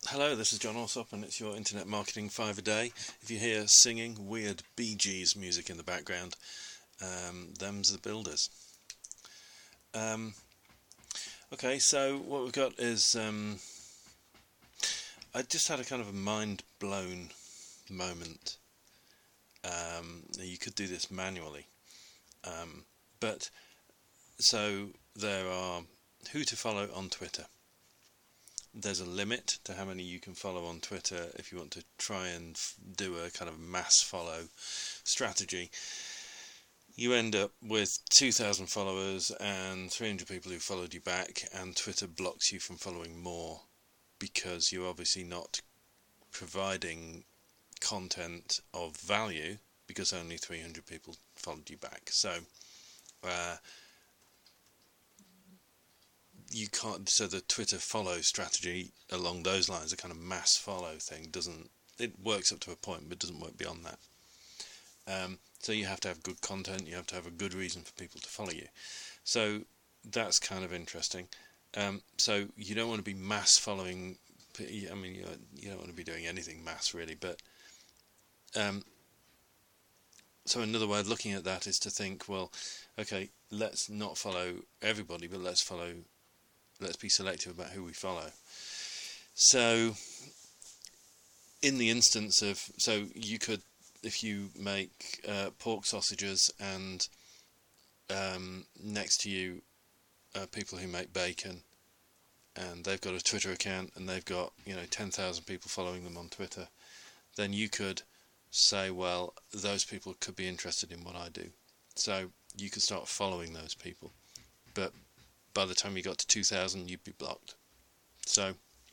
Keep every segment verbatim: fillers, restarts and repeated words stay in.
Hello, this is John Alsop and it's your Internet Marketing five a day. If you hear singing weird Bee Gees music in the background, um, them's the builders. Um, okay, so what we've got is, um, I just had a kind of a mind-blown moment. Um, you could do this manually. Um, but, so there are who to follow on Twitter. There's a limit to how many you can follow on Twitter if you want to try and f- do a kind of mass follow strategy. You end up with two thousand followers and three hundred people who followed you back, and Twitter blocks you from following more because you're obviously not providing content of value because only three hundred people followed you back. So uh, you can't, so the Twitter follow strategy along those lines, a kind of mass follow thing, doesn't, it works up to a point but doesn't work beyond that. Um, so you have to have good content, you have to have a good reason for people to follow you. So that's kind of interesting. Um, so you don't want to be mass following, I mean, you you don't want to be doing anything mass really, but um, so another way of looking at that is to think, well, okay, let's not follow everybody, but let's follow let's be selective about who we follow. So in the instance of, so you could, if you make uh, pork sausages and um, next to you are people who make bacon and they've got a Twitter account and they've got, you know, ten thousand people following them on Twitter, then you could say, well, those people could be interested in what I do. So you could start following those people. But by the time you got to two thousand, you'd be blocked. So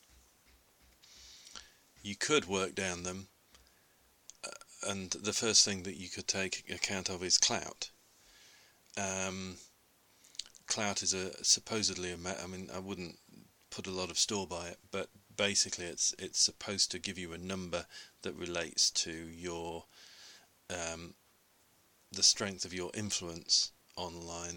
you could work down them, uh, and the first thing that you could take account of is clout. Um, clout is a supposedly a, I mean, I wouldn't put a lot of store by it, but basically it's it's supposed to give you a number that relates to your um, the strength of your influence online.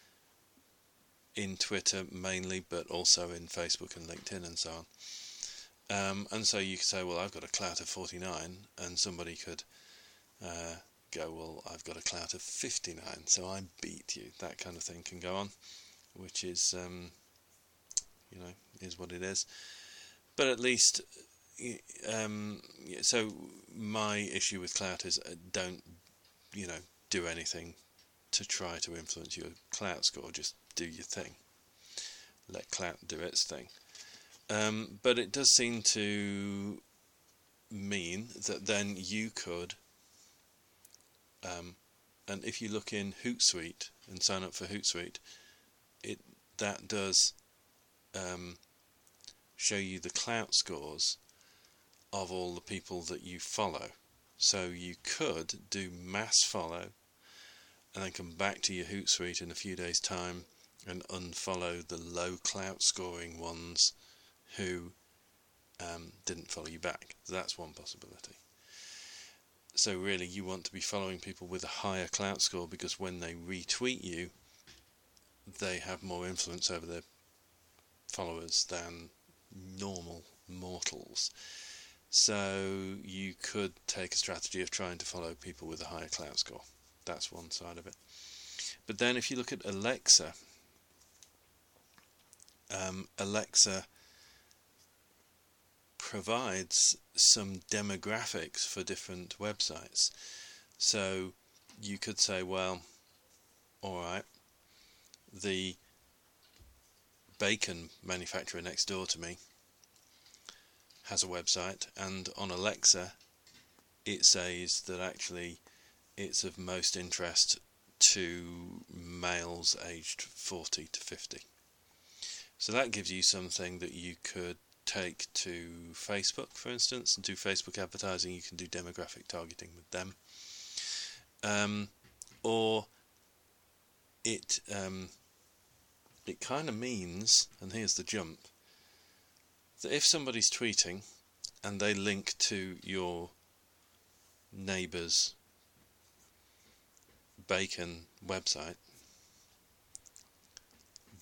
In Twitter mainly, but also in Facebook and LinkedIn and so on. Um, and so you could say, well, I've got a clout of forty-nine, and somebody could uh, go, well, I've got a clout of fifty-nine, so I beat you. That kind of thing can go on, which is, um, you know, is what it is. But at least, um, so my issue with clout is uh, don't, you know, do anything to try to influence your clout score. Just do your thing. Let clout do its thing. Um, but it does seem to mean that then you could, um, and if you look in Hootsuite and sign up for Hootsuite, it that does um, show you the clout scores of all the people that you follow. So you could do mass follow and then come back to your Hootsuite in a few days' time and unfollow the low clout scoring ones who um, didn't follow you back. That's one possibility. So really you want to be following people with a higher clout score, because when they retweet you, they have more influence over their followers than normal mortals. So you could take a strategy of trying to follow people with a higher clout score. That's one side of it. But then if you look at Alexa, um, Alexa provides some demographics for different websites. So you could say, well, alright, the bacon manufacturer next door to me has a website, and on Alexa it says that actually it's of most interest to males aged forty to fifty. So that gives you something that you could take to Facebook, for instance, and do Facebook advertising. You can do demographic targeting with them. Um, or it um, it kind of means, and here's the jump, that if somebody's tweeting and they link to your neighbour's bacon website,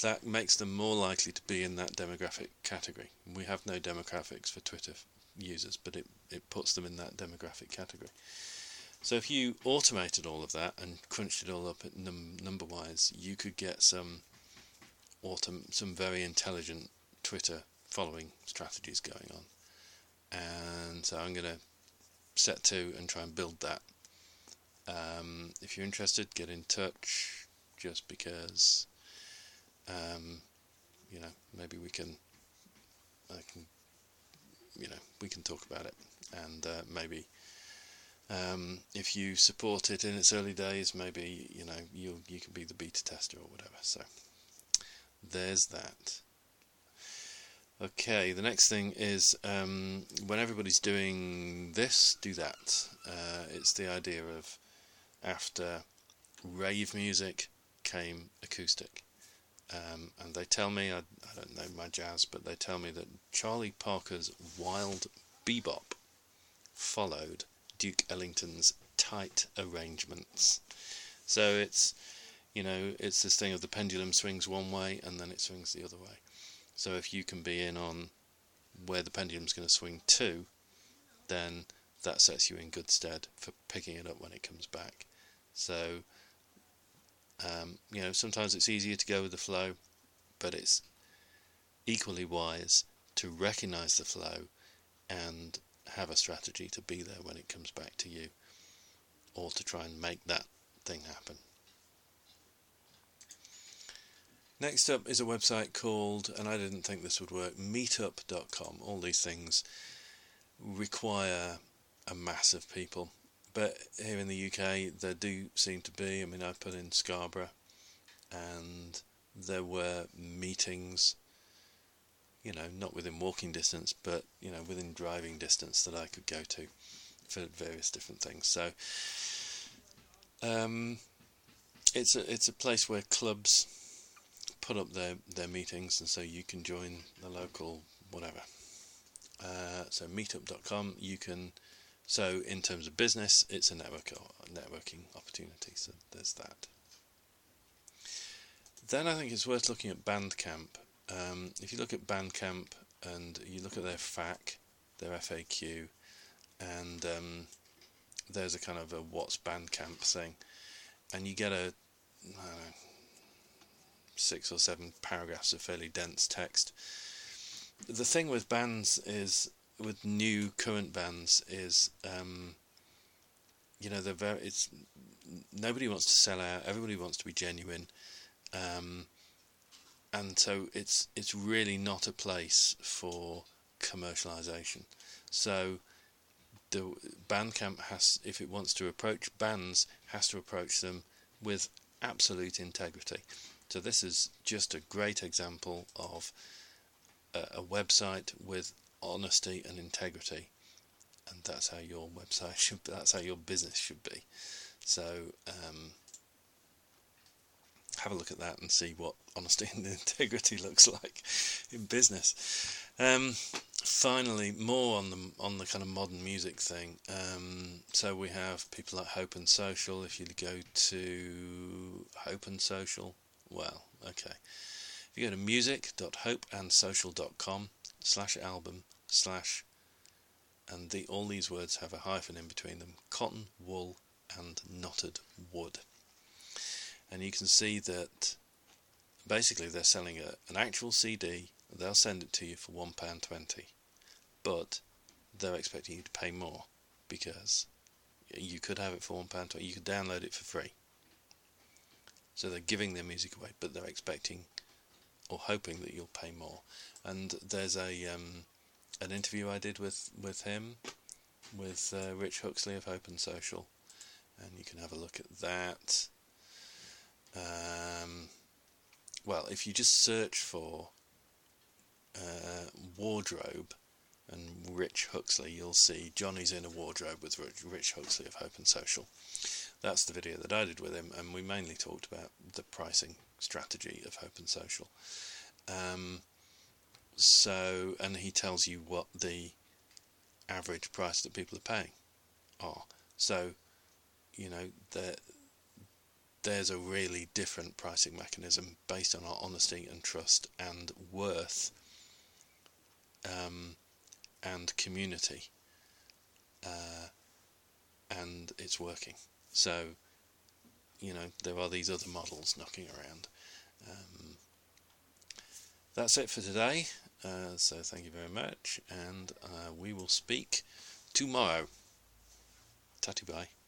that makes them more likely to be in that demographic category. We have no demographics for Twitter users, but it, it puts them in that demographic category. So if you automated all of that and crunched it all up at num number wise, you could get some autom some very intelligent Twitter following strategies going on. And so I'm going to set to and try and build that. Um, if you're interested, get in touch, just because um, you know, maybe we can I can you know we can talk about it, and uh, maybe um, if you support it in its early days, maybe you know you you can be the beta tester or whatever. So there's that. Okay, the next thing is um, when everybody's doing this, do that. Uh, it's the idea of, after rave music came acoustic. Um, and they tell me, I, I don't know my jazz, but they tell me that Charlie Parker's Wild Bebop followed Duke Ellington's Tight Arrangements. So it's, you know, it's this thing of the pendulum swings one way and then it swings the other way. So if you can be in on where the pendulum's going to swing to, then that sets you in good stead for picking it up when it comes back. So, um, you know, sometimes it's easier to go with the flow, but it's equally wise to recognise the flow and have a strategy to be there when it comes back to you, or to try and make that thing happen. Next up is a website called, and I didn't think this would work, meetup dot com. All these things require a mass of people, but here in the U K there do seem to be. I mean, I put in Scarborough and there were meetings, you know, not within walking distance, but, you know, within driving distance that I could go to for various different things. So um, it's a, it's a place where clubs put up their, their meetings, and so you can join the local whatever. Uh, so meetup dot com, you can, so in terms of business, it's a network networking opportunity, so there's that. Then I think it's worth looking at Bandcamp. Um, if you look at Bandcamp and you look at their F A Q, their F A Q, and um, there's a kind of a what's Bandcamp thing, and you get a, I don't know, six or seven paragraphs of fairly dense text. The thing with bands is, with new current bands, is um, you know, they're very, it's, nobody wants to sell out, everybody wants to be genuine, um, and so it's it's really not a place for commercialization. So the Bandcamp has, if it wants to approach bands, has to approach them with absolute integrity. So this is just a great example of a, a website with honesty and integrity, and that's how your website should be, that's how your business should be. So um, have a look at that and see what honesty and integrity looks like in business. Um, finally, more on the on the kind of modern music thing. Um, so we have people like Hope and Social. If you go to Hope and Social, well, okay. If you go to music dot hope and social dot com slash album slash, and the all these words have a hyphen in between them, cotton, wool and knotted wood. And you can see that basically they're selling a, an actual C D. They'll send it to you for one pound twenty, but they're expecting you to pay more, because you could have it for one pound twenty. You could download it for free. So they're giving their music away, but they're expecting or hoping that you'll pay more. And there's a um, an interview I did with, with him, with uh, Rich Huxley of Hope and Social, and you can have a look at that. Um, well, if you just search for uh, wardrobe and Rich Huxley, you'll see Johnny's in a wardrobe with Rich Huxley of Hope and Social. That's the video that I did with him, and we mainly talked about the pricing strategy of Hope and Social. Um, so, and he tells you what the average price that people are paying are. So, you know, the there's a really different pricing mechanism based on our honesty and trust and worth um, and community, uh, and it's working. So, you know, there are these other models knocking around. Um, that's it for today. Uh, so thank you very much, and uh, we will speak tomorrow. Tatty bye.